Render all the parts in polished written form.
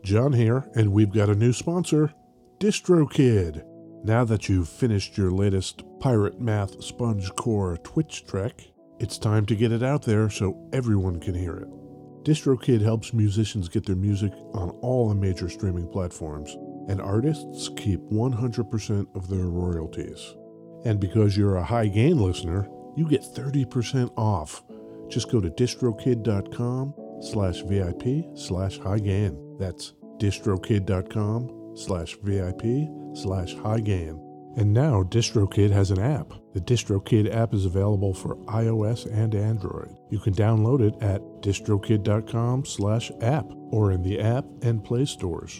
John here, and we've got a new sponsor, DistroKid. Now that you've finished your latest Pirate Math Sponge Core Twitch trek, it's time to get it out there so everyone can hear it. DistroKid helps musicians get their music on all the major streaming platforms, and artists keep 100% of their royalties. And because you're a High Gain listener, you get 30% off. Just go to distrokid.com/VIP/highgain. That's distrokid.com/VIP/highgain. And now DistroKid has an app. The DistroKid app is available for iOS and Android. You can download it at distrokid.com/app or in the App and Play stores.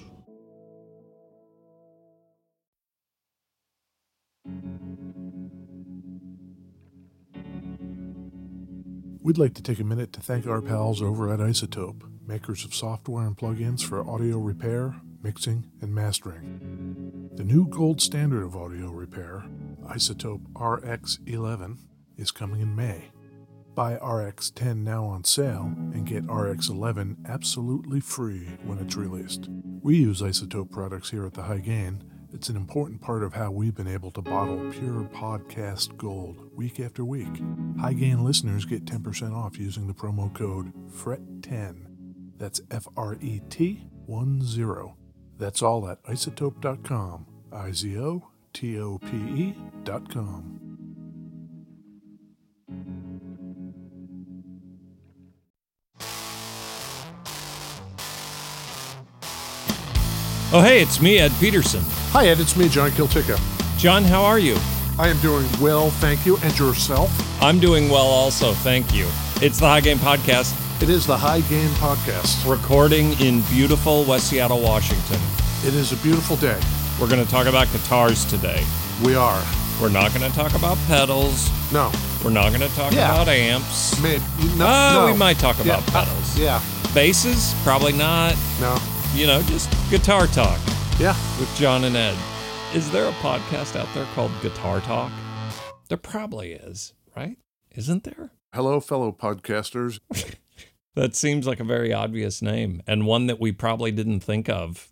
We'd like to take a minute to thank our pals over at iZotope, makers of software and plugins for audio repair, mixing, and mastering. The new gold standard of audio repair, iZotope RX11, is coming in May. Buy RX10 now on sale and get RX11 absolutely free when it's released. We use iZotope products here at the High Gain. It's an important part of how we've been able to bottle pure podcast gold week after week. High Gain listeners get 10% off using the promo code FRET10. That's FRET10. That's all at iZotope.com. iZotope.com. Oh, hey, it's me, Ed Peterson. Hi, Ed. It's me, John Kiltica. John, how are you? I am doing well, thank you. And yourself? I'm doing well also, thank you. It's the High Gain Podcast, It is the High Gain Podcast. recording in beautiful West Seattle, Washington. It is a beautiful day. We're going to talk about guitars today. We are. We're not going to talk about pedals. No. We're not going to talk about amps. Maybe. No. We might talk about pedals. Yeah. Basses? Probably not. No. You know, just guitar talk Yeah. with John and Ed. Is there a podcast out there called Guitar Talk? There probably is, right? Isn't there? Hello, fellow podcasters. That seems like a very obvious name, and one that we probably didn't think of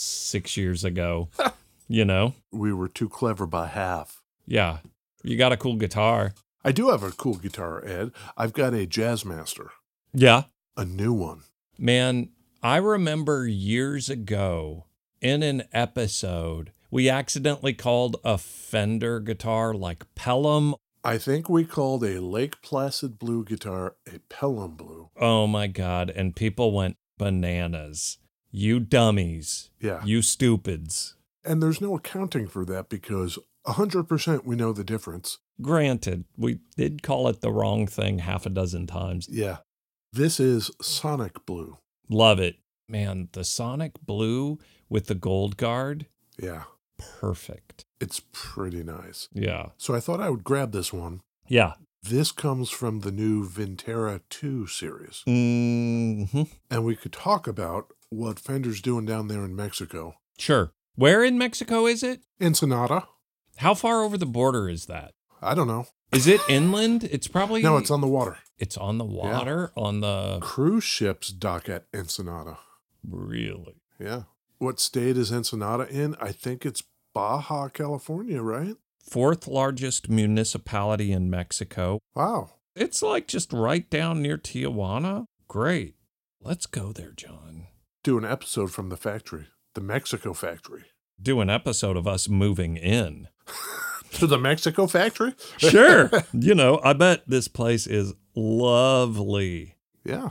6 years ago. You know? We were too clever by half. Yeah. You got a cool guitar. I do have a cool guitar, Ed. I've got a Jazzmaster. Yeah. A new one. Man, I remember years ago in an episode, we accidentally called a Fender guitar like Pelham. I think we called a Lake Placid Blue guitar a Pelham Blue. Oh my God. And people went bananas. You dummies. Yeah. You stupids. And there's no accounting for that because 100% we know the difference. Granted, we did call it the wrong thing half a dozen times. Yeah. This is Sonic Blue. Love it. Man, the Sonic Blue with the gold guard, Yeah. perfect. It's pretty nice. Yeah. So I thought I would grab this one. Yeah. This comes from the new Vintera 2 series. Mm-hmm. And we could talk about what Fender's doing down there in Mexico. Sure. Where in Mexico is it? Ensenada? How far over the border is that? I don't know. Is it inland? It's probably... No, it's on the water. It's on the water? Yeah. On the... Cruise ships dock at Ensenada. Really? Yeah. What state is Ensenada in? I think it's Baja California, right? Fourth largest municipality in Mexico. Wow. It's like just right down near Tijuana. Great. Let's go there, John. Do an episode from the factory, the Mexico factory. Do an episode of us moving in. To the Mexico factory? Sure. You know, I bet this place is lovely. Yeah.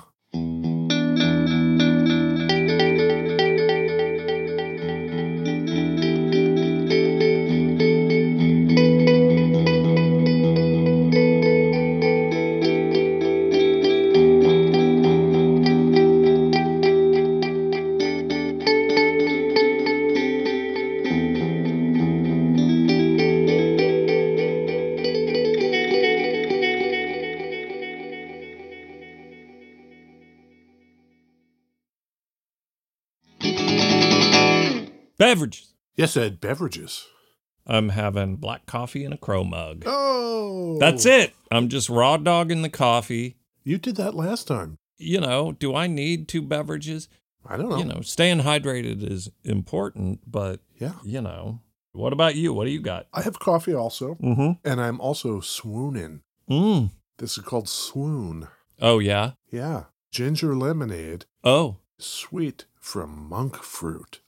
Beverages. Yes, Ed, beverages. I'm having black coffee in a crow mug. Oh. That's it. I'm just raw dogging the coffee. You did that last time. You know, do I need two beverages? I don't know. Staying hydrated is important, but, Yeah. What about you? What do you got? I have coffee also, Mm-hmm. and I'm also swooning. Mm. This is called Swoon. Oh, yeah? Yeah. Ginger lemonade, Oh. sweet from monk fruit.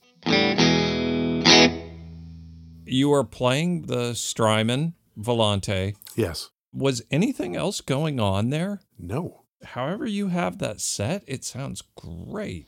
You are playing the Strymon Volante. Yes. Was anything else going on there? No. However you have that set, it sounds great.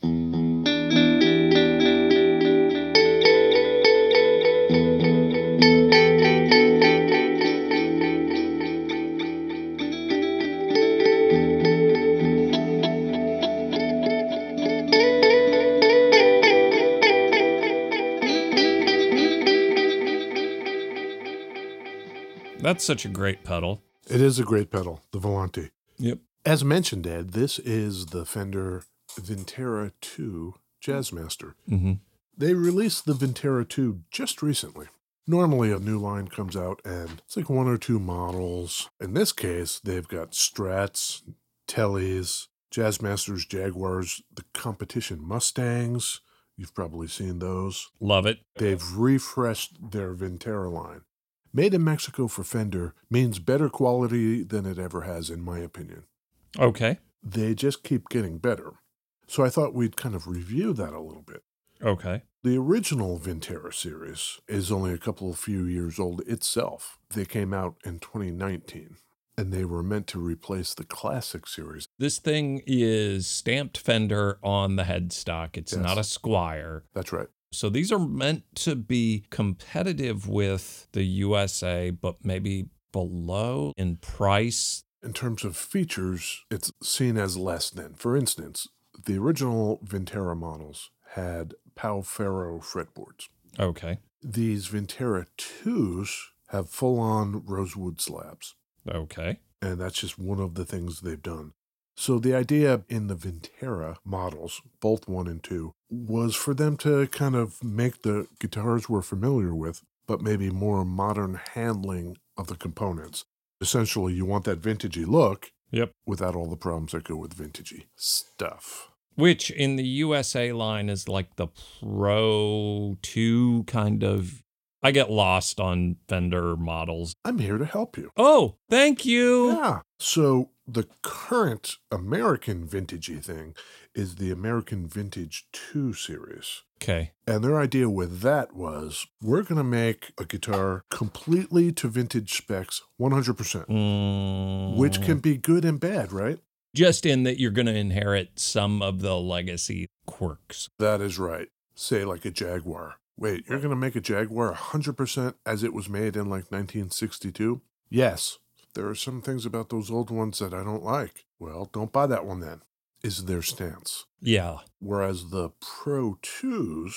That's such a great pedal. It is a great pedal, the Volante. Yep. As mentioned, Ed, this is the Fender Vintera 2 Jazzmaster. Mm-hmm. They released the Vintera 2 just recently. Normally, a new line comes out and it's like one or two models. In this case, they've got Strats, Tellys, Jazzmasters, Jaguars, the competition Mustangs. You've probably seen those. Love it. They've refreshed their Vintera line. Made in Mexico for Fender means better quality than it ever has, in my opinion. Okay. They just keep getting better. So I thought we'd kind of review that a little bit. Okay. The original Vintera series is only a few years old itself. They came out in 2019, and they were meant to replace the classic series. This thing is stamped Fender on the headstock. It's Yes. not a Squire. That's right. So these are meant to be competitive with the USA, but maybe below in price. In terms of features, it's seen as less than. For instance, the original Vintera models had Pau Ferro fretboards. Okay. These Vintera 2s have full-on rosewood slabs. Okay. And that's just one of the things they've done. So the idea in the Vintera models, both 1 and 2, was for them to kind of make the guitars we're familiar with, but maybe more modern handling of the components. Essentially, you want that vintagey look without all the problems that go with vintagey stuff. Which in the USA line is like the Pro 2 kind of. I get lost on Fender models. I'm here to help you. Oh, thank you. Yeah. So the current American vintagey thing is the American Vintage 2 series. Okay. And their idea with that was, we're going to make a guitar completely to vintage specs 100%, which can be good and bad, right? Just in that you're going to inherit some of the legacy quirks. That is right. Say like a Jaguar. Wait, you're going to make a Jaguar 100% as it was made in like 1962? Yes. There are some things about those old ones that I don't like. Well, don't buy that one then, is their stance. Yeah. Whereas the Pro 2s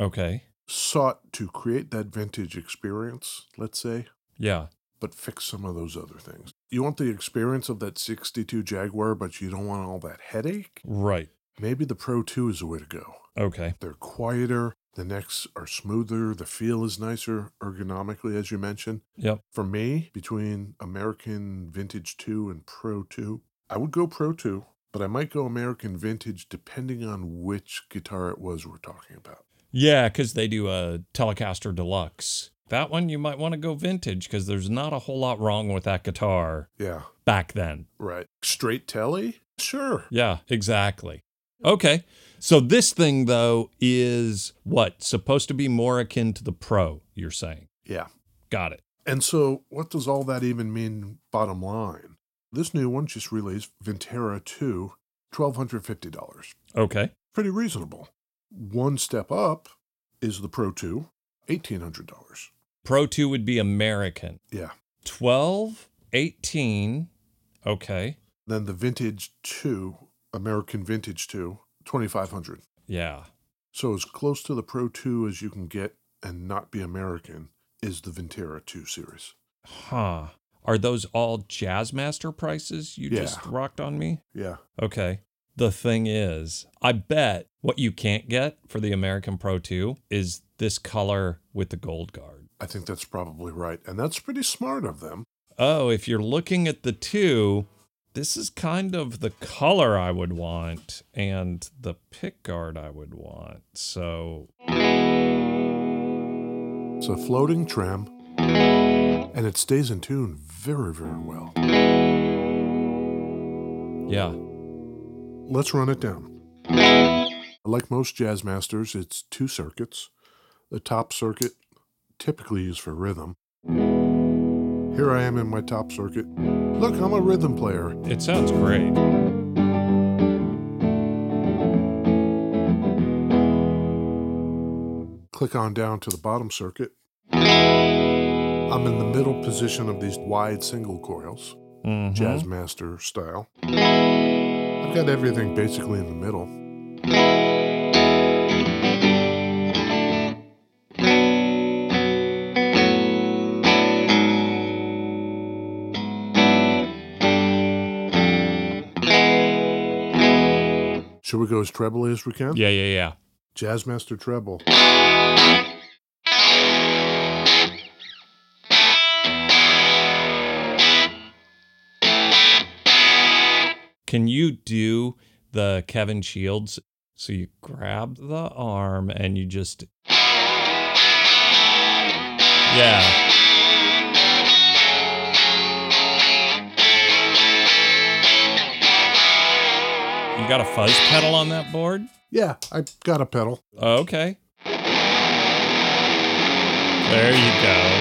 sought to create that vintage experience, let's say. Yeah. But fix some of those other things. You want the experience of that 62 Jaguar, but you don't want all that headache? Right. Maybe the Pro 2 is the way to go. Okay. They're quieter. The necks are smoother. The feel is nicer ergonomically, as you mentioned. Yep. For me, between American Vintage 2 and Pro 2, I would go Pro 2, but I might go American Vintage depending on which guitar it was we're talking about. Yeah, because they do a Telecaster Deluxe. That one, you might want to go vintage because there's not a whole lot wrong with that guitar. Yeah. Back then. Right. Straight telly? Sure. Yeah, exactly. Okay. So this thing, though, is what? Supposed to be more akin to the Pro, you're saying? Yeah. Got it. And so what does all that even mean bottom line? This new one just released, Vintera 2, $1,250. Okay. Pretty reasonable. One step up is the Pro 2, $1,800. Pro 2 would be American. Yeah. 12, 18. Okay. Then the Vintage 2, American Vintage 2, $2,500. Yeah. So as close to the Pro 2 as you can get and not be American is the Vintera 2 series. Huh. Are those all Jazzmaster prices you just rocked on me? Yeah. Okay. The thing is, I bet what you can't get for the American Pro 2 is this color with the gold guard. I think that's probably right. And that's pretty smart of them. Oh, if you're looking at the 2, This is kind of the color I would want and the pickguard I would want. So It's a floating trem, and it stays in tune very, very well. yeah. Let's run it down. Like most Jazzmasters, it's 2 circuits. The top circuit, typically used for rhythm. Here I am in my top circuit. Look, I'm a rhythm player. It sounds great. Click on down to the bottom circuit. I'm in the middle position of these wide single coils, Jazzmaster style. I've got everything basically in the middle. Should we go as treble as we can? Yeah. Jazzmaster treble. Can you do the Kevin Shields? So you grab the arm and you just... Yeah. You got a fuzz pedal on that board? Yeah, I got a pedal. Okay. There you go.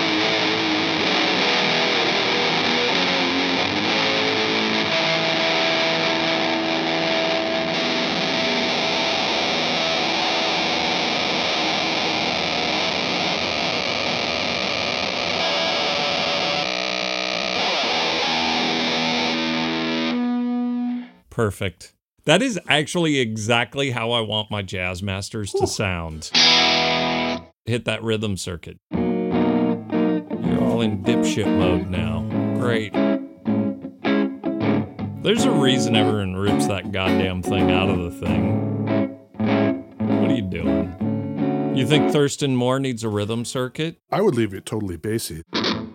Perfect. That is actually exactly how I want my Jazzmasters to sound. Hit that rhythm circuit. You're all in dipshit mode now. Great. There's a reason everyone rips that goddamn thing out of the thing. What are you doing? You think Thurston Moore needs a rhythm circuit? I would leave it totally bassy.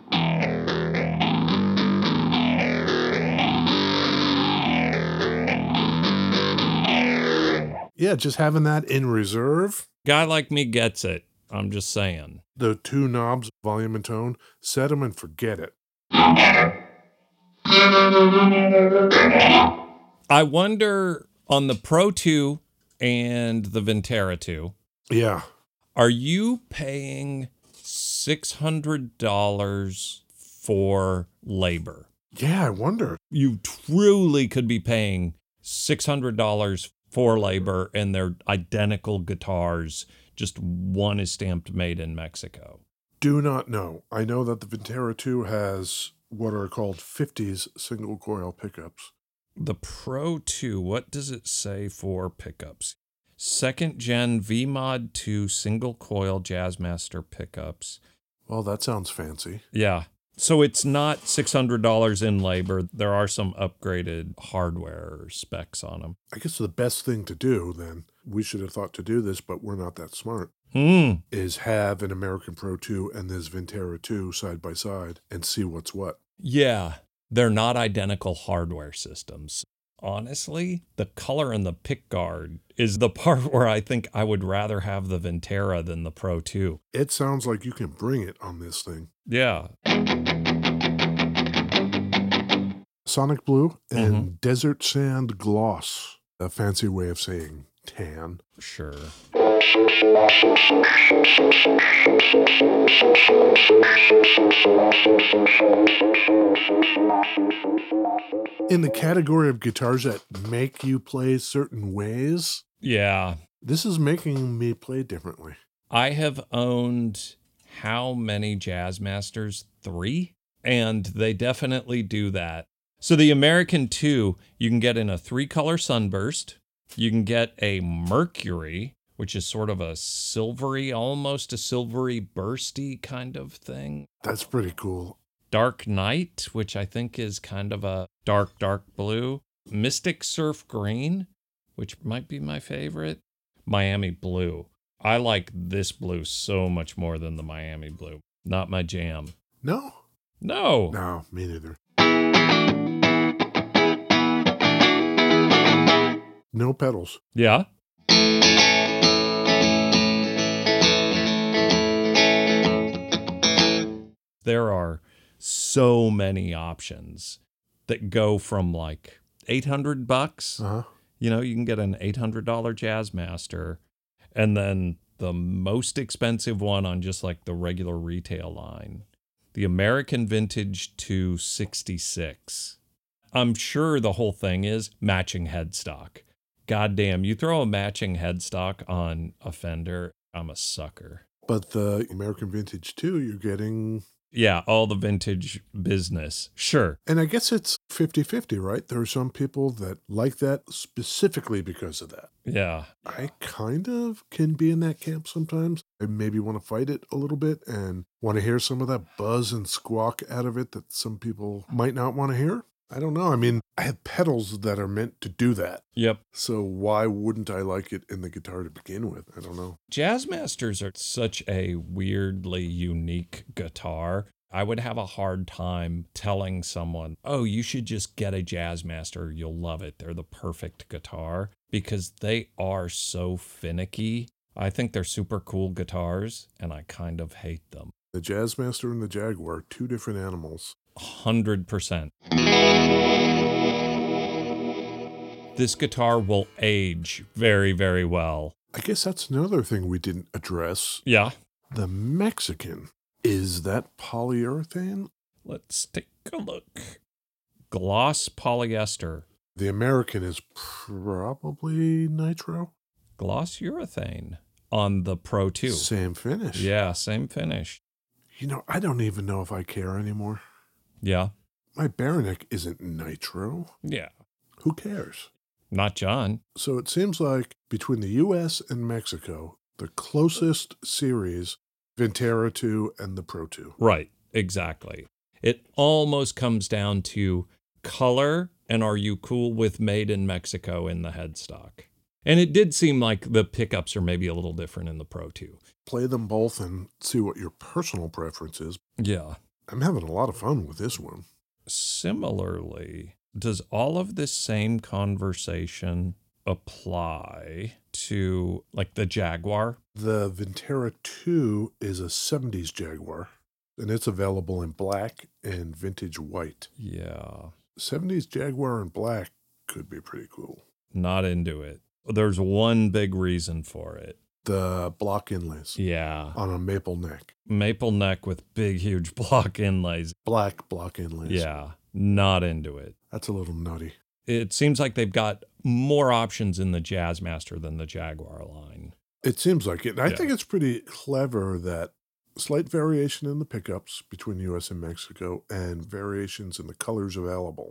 Yeah, just having that in reserve. Guy like me gets it. I'm just saying. The 2 knobs, volume and tone, set them and forget it. I wonder on the Pro 2 and the Vintera 2, Yeah. are you paying $600 for labor? Yeah, I wonder. You truly could be paying $600 for labor, and they're identical guitars. Just one is stamped made in Mexico. Do not know. I know that the Vintera 2 has what are called 50s single coil pickups. The Pro 2, what does it say for pickups? 2nd gen VMod 2 single coil Jazzmaster pickups. Well, that sounds fancy. Yeah. So it's not $600 in labor. There are some upgraded hardware specs on them. I guess the best thing to do, then, we should have thought to do this, but we're not that smart, Hmm. is have an American Pro 2 and this Vintera 2 side by side and see what's what. Yeah. They're not identical hardware systems. Honestly, the color in the pickguard is the part where I think I would rather have the Vintera than the Pro 2. It sounds like you can bring it on this thing. Yeah. Sonic Blue and Desert Sand Gloss, a fancy way of saying tan. Sure. In the category of guitars that make you play certain ways, Yeah. this is making me play differently. I have owned how many Jazzmasters? 3? And they definitely do that. So the American 2, you can get in a 3-color sunburst. You can get a Mercury, which is sort of a silvery, almost a silvery bursty kind of thing. That's pretty cool. Dark Knight, which I think is kind of a dark blue. Mystic Surf Green, which might be my favorite. Miami Blue. I like this blue so much more than the Miami Blue. Not my jam. No? No. No, me neither. No pedals. Yeah. There are so many options that go from like $800. Uh-huh. You know, you can get an $800 Jazzmaster, and then the most expensive one on just like the regular retail line, the American Vintage 266. I'm sure the whole thing is matching headstock. Goddamn, you throw a matching headstock on a Fender, I'm a sucker. But the American Vintage 2, you're getting... Yeah, all the vintage business. Sure. And I guess it's 50-50, right? There are some people that like that specifically because of that. Yeah. I kind of can be in that camp sometimes. I maybe want to fight it a little bit and want to hear some of that buzz and squawk out of it that some people might not want to hear. I don't know. I mean, I have pedals that are meant to do that. Yep. So why wouldn't I like it in the guitar to begin with? I don't know. Jazzmasters are such a weirdly unique guitar. I would have a hard time telling someone, oh, you should just get a Jazzmaster. You'll love it. They're the perfect guitar, because they are so finicky. I think they're super cool guitars, and I kind of hate them. The Jazzmaster and the Jaguar, two different animals. 100%. This guitar will age very, very well. I guess that's another thing we didn't address. Yeah. The Mexican. Is that polyurethane? Let's take a look. Gloss polyester. The American is probably nitro. Gloss urethane on the Pro 2. Same finish. Yeah, same finish. You know, I don't even know if I care anymore. Yeah. My Baroneck isn't nitro. Yeah. Who cares? Not John. So it seems like between the U.S. and Mexico, the closest series, Vintera 2 and the Pro 2. Right, exactly. It almost comes down to color and are you cool with made in Mexico in the headstock. And it did seem like the pickups are maybe a little different in the Pro 2. Play them both and see what your personal preference is. Yeah. I'm having a lot of fun with this one. Similarly, does all of this same conversation apply to like the Jaguar? The Vintera 2 is a 70s Jaguar, and it's available in black and vintage white. Yeah. 70s Jaguar in black could be pretty cool. Not into it. There's one big reason for it. The block inlays. Yeah. On a maple neck. Maple neck with big, huge block inlays. Black block inlays. Yeah. Not into it. That's a little nutty. It seems like they've got more options in the Jazzmaster than the Jaguar line. It seems like it. And I think it's pretty clever that slight variation in the pickups between U.S. and Mexico and variations in the colors available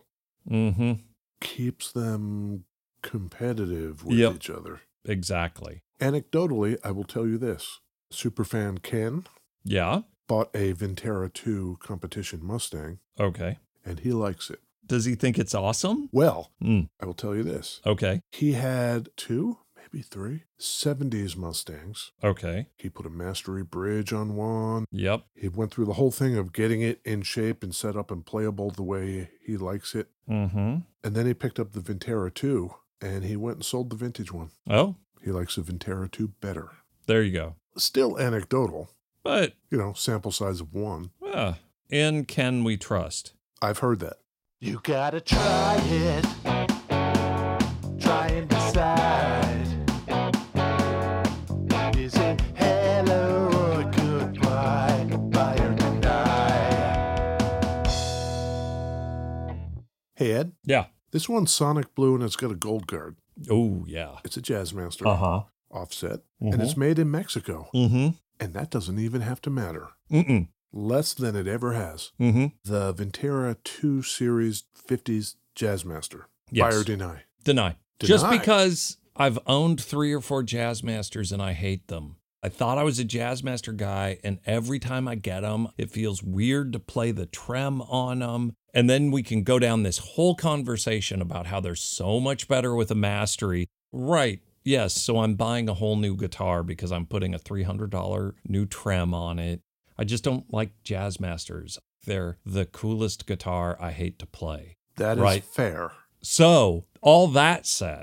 keeps them competitive with each other. Exactly. Anecdotally, I will tell you this. Superfan Ken bought a Vintera 2 competition Mustang. Okay. And he likes it. Does he think it's awesome? Well, I will tell you this. Okay. He had 2, maybe 3, 70s Mustangs. Okay. He put a Mastery bridge on one. Yep. He went through the whole thing of getting it in shape and set up and playable the way he likes it. And then he picked up the Vintera 2, and he went and sold the vintage one. Oh. He likes the Vintera 2 better. There you go. Still anecdotal. But, you know, sample size of 1. In Ken we trust. I've heard that. You gotta try it. Try and decide. Is it hello or goodbye? Buy or deny? Hey, Ed. Yeah. This one's Sonic Blue, and it's got a gold guard. Oh, yeah. It's a Jazzmaster. Offset. And it's made in Mexico. And that doesn't even have to matter. Less than it ever has. The Vintera 2 Series 50s Jazzmaster. Yes. Buy or deny? Deny. Just because I've owned 3 or 4 Jazzmasters and I hate them. I thought I was a Jazzmaster guy, and every time I get them, it feels weird to play the trem on them. And then we can go down this whole conversation about how they're so much better with a Mastery. Right. Yes. So I'm buying a whole new guitar because I'm putting a $300 new trem on it. I just don't like Jazzmasters. They're the coolest guitar I hate to play. That is fair. So, all that said,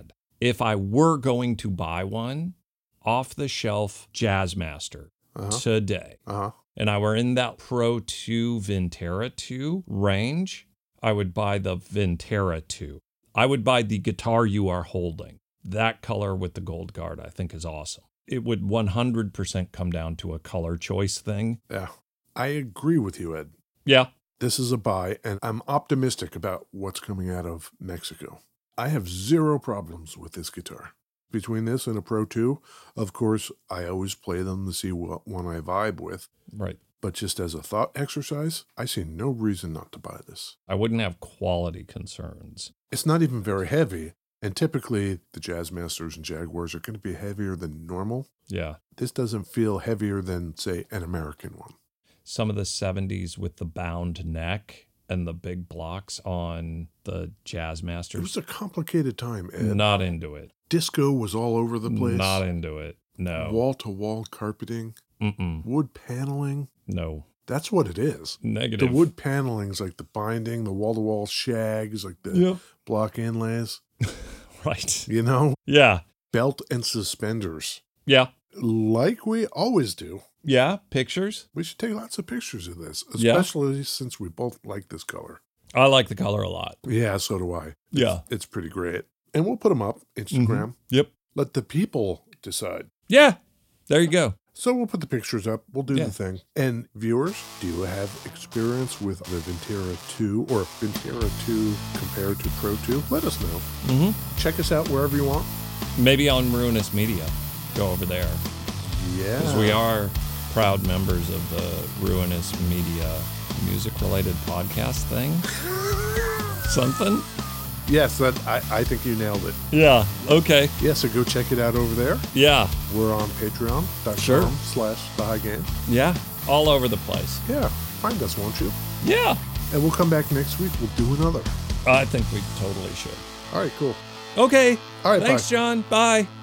if I were going to buy one off the shelf Jazzmaster today, and I were in that Pro 2 Vintera 2 range, I would buy the Vintera 2. I would buy the guitar you are holding. That color with the gold guard, I think, is awesome. It would 100% come down to a color choice thing. Yeah. I agree with you, Ed. Yeah. This is a buy, and I'm optimistic about what's coming out of Mexico. I have zero problems with this guitar. Between this and a Pro 2, of course, I always play them to see what one I vibe with. Right. But just as a thought exercise, I see no reason not to buy this. I wouldn't have quality concerns. It's not even very heavy, and typically the Jazzmasters and Jaguars are going to be heavier than normal. Yeah. This doesn't feel heavier than, say, an American one. Some of the 70s with the bound neck and the big blocks on the Jazzmasters. It was a complicated time, Ed. Not into it. Disco was all over the place. Not into it. No. Wall-to-wall carpeting. Mm-mm. Wood paneling. No. That's what it is. Negative. The wood paneling's like the binding, the wall-to-wall shags, like the block inlays. Right. You know? Yeah. Belt and suspenders. Yeah. Like we always do. Yeah. Pictures. We should take lots of pictures of this, especially since we both like this color. I like the color a lot. Yeah, so do I. Yeah. It's pretty great. And we'll put them up, Instagram. Mm-hmm. Yep. Let the people decide. Yeah. There you go. So we'll put the pictures up. We'll do the thing. And viewers, do you have experience with the Vintera 2 or Vintera 2 compared to Pro 2? Let us know. Mm-hmm. Check us out wherever you want. Maybe on Ruinous Media. Go over there. Yeah. Because we are proud members of the Ruinous Media music-related podcast thing. Something? Yes, I think you nailed it. Yeah. Okay. Yeah, so go check it out over there. Yeah. We're on patreon.com/thehighgain. Yeah. All over the place. Yeah. Find us, won't you? Yeah. And we'll come back next week. We'll do another. I think we totally should. All right, cool. Okay. All right, Thanks, bye. John. Bye.